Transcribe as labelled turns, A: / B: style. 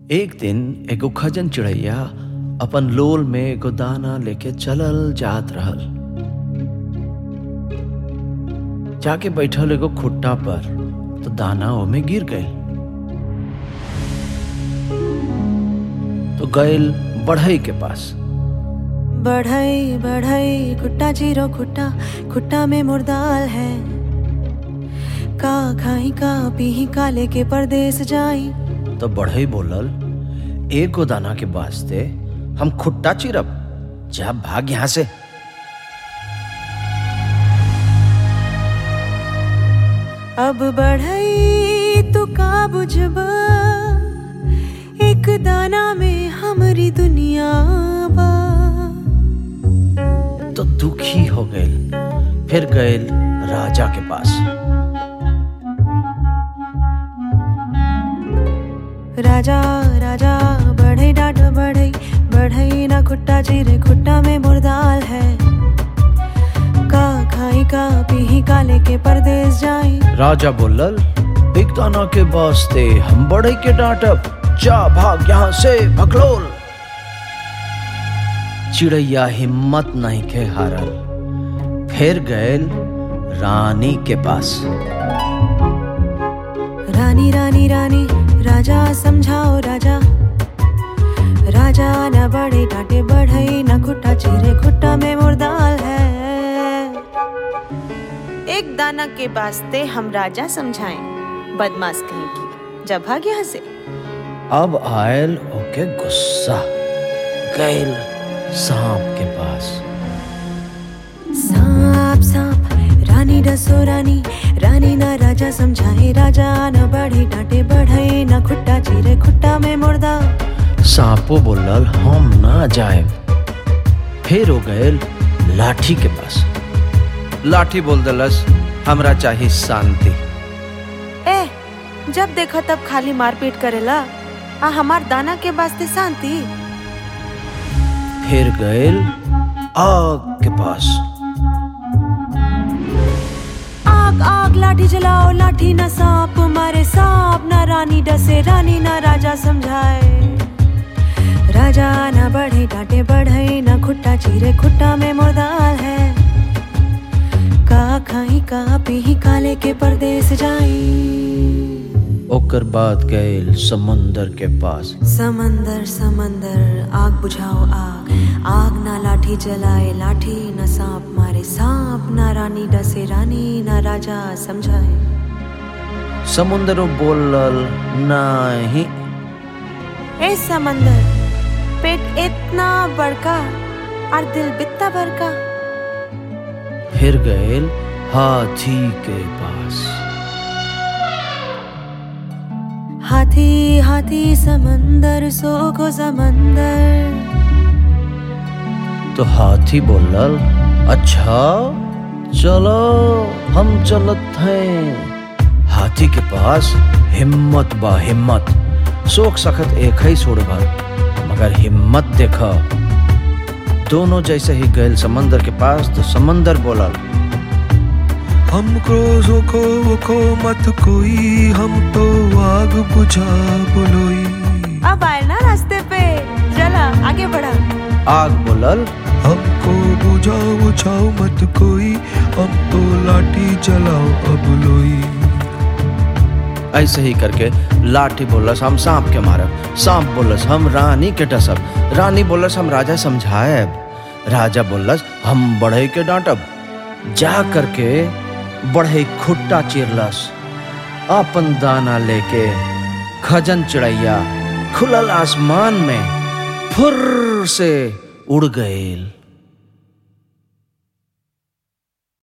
A: एक दिन एगो खजन चिड़ैया अपन लोल में एगो दाना लेके चलल जात रहल। जाके बैठल एगो खुट्टा पर तो दाना ओमे गिर गए। तो गैल बढ़ई के पास।
B: बढ़ई बढ़ई खुट्टा चीरो खुट्टा, खुट्टा में मुर्दाल है। का खाई का पीही का लेके परदेस जाई।
A: तो बढ़ई बोलल, एगो दाना के वास्ते हम खुट्टा चिरब, जा भाग यहां से।
B: अब बढ़ई तू का बुझबा, एक दाना में हमारी दुनिया बा।
A: तो दुखी हो गए, फिर गए राजा के पास।
B: राजा राजा बढ़ई डांट बढ़ई, बढ़ई ना खुट्टा चीरे, खुट्टा में मुर्दाल है। का खाई का पीही का लेके परदेस जाई।
A: राजा बोलल, एक दाना के वास्ते हम बढ़ई के डांटब, जा भाग यहां से भगलोल। चिड़ैया हिम्मत नहीं के हारल, फिर गए रानी के पास।
B: रानी रानी रानी राजा समझाओ राजा। राजा न बढ़े डांटे बढ़ई, न खुट्टा चीरे, खुट्टा में मुर्दाल है। एक दाना के वास्ते हम राजा समझाएं, बदमाश कहीं की, जब भाग यहाँ से।
A: अब आयल ओके गुस्सा, गैल सांप के पास।
B: सांप सांप रानी डसो रानी, रानी ना राजा समझाए। राजा न बढ़े डांटे बढ़ई, न खुट्टा चीरे, खुट्टा में मुर्दा।
A: सांपो बोलल, हम ना जाए। फिर हो गए लाठी के पास। लाठी बोल दलस, हमरा चाहिए शांति।
B: जब देखो तब खाली मारपीट करेला, हमार दाना के वास्ते शांति।
A: फिर गए आग के पास।
B: आग आग लाठी जलाओ, लाठी ना सांप मारे, सांप ना रानी डसे, रानी ना राजा समझाए। राजा ना बढ़े डांटे बढ़ई, ना खुट्टा चीरे, खुट्टा में मुर्दाल है। का खाई का पीही का लेके परदेस जाई।
A: ओकर बाद गए समुंदर के पास।
B: समंदर समंदर आग बुझाओ आग, आग ना लाठी जलाए, लाठी ना सांप मारे, सांप ना रानी डसे, रानी ना राजा समझाए।
A: समुंदर बोलल, नहीं।
B: ए समंदर, पेट इतना बड़का और दिल बित्ता बड़का।
A: फिर गए हाथी के पास।
B: हाथी हाथी समंदर सोको समंदर।
A: तो हाथी बोलल, अच्छा चलो हम चलत हैं। हाथी के पास हिम्मत बा, हिम्मत। शोक सखत एक ही छोड़बा, मगर हिम्मत देखा। दोनों जैसे ही गए समंदर के पास, तो समंदर बोलल,
C: हमको रोको वोको मत कोई, हम तो आग बुझा बुलोई।
B: अब आए ना रास्ते पे, चला आगे बढ़ा।
A: आग बोलल,
C: हमको बुझाओ बुझाओ मत कोई, हम तो लाठी जलाओ अब लोई।
A: ऐसे ही करके लाठी बोलस, हम सांप के मारब। सांप बोलस, हम रानी के डसब। रानी बोलस, हम राजा समझाएब। राजा बोलस, हम बढ़ई के डांटब। जा करके बढ़ई खुट्टा चिरलस। अपन दाना लेके खजन चिड़ैया खुलल आसमान में फुर्र से उड़ गए।